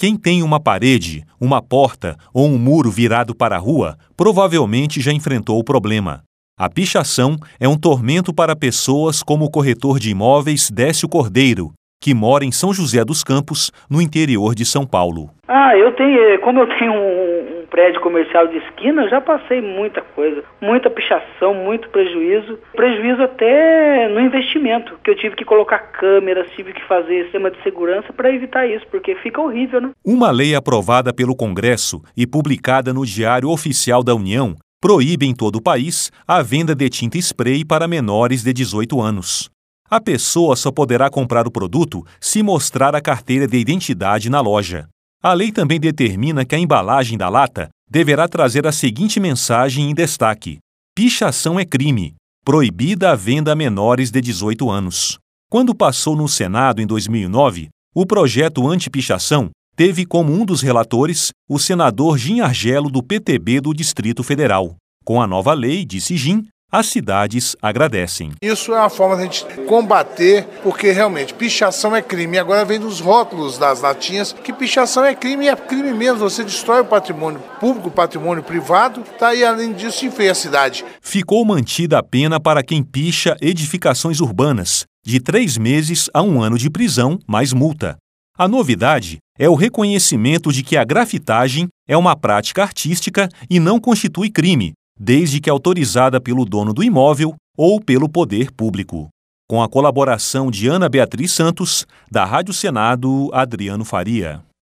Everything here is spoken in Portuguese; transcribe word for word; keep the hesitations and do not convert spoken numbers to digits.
Quem tem uma parede, uma porta ou um muro virado para a rua, provavelmente já enfrentou o problema. A pichação é um tormento para pessoas como o corretor de imóveis Décio Cordeiro, que mora em São José dos Campos, no interior de São Paulo. Ah, eu tenho, como eu tenho um, um prédio comercial de esquina, eu já passei muita coisa, muita pichação, muito prejuízo, prejuízo até no investimento, que eu tive que colocar câmeras, tive que fazer sistema de segurança para evitar isso, porque fica horrível, né? Uma lei aprovada pelo Congresso e publicada no Diário Oficial da União proíbe em todo o país a venda de tinta spray para menores de dezoito anos. A pessoa só poderá comprar o produto se mostrar a carteira de identidade na loja. A lei também determina que a embalagem da lata deverá trazer a seguinte mensagem em destaque: pichação é crime, proibida a venda a menores de dezoito anos. Quando passou no Senado em dois mil e nove, o projeto anti-pichação teve como um dos relatores o senador Gin Argello, do P T B do Distrito Federal. Com a nova lei, disse Gin, as cidades agradecem. Isso é uma forma de a gente combater, porque realmente pichação é crime. E agora vem dos rótulos das latinhas que pichação é crime e é crime mesmo. Você destrói o patrimônio público, o patrimônio privado, tá aí, além disso, enfeia a cidade. Ficou mantida a pena para quem picha edificações urbanas, de três meses a um ano de prisão, mais multa. A novidade é o reconhecimento de que a grafitagem é uma prática artística e não constitui crime, desde que autorizada pelo dono do imóvel ou pelo poder público. Com a colaboração de Ana Beatriz Santos, da Rádio Senado, Adriano Faria.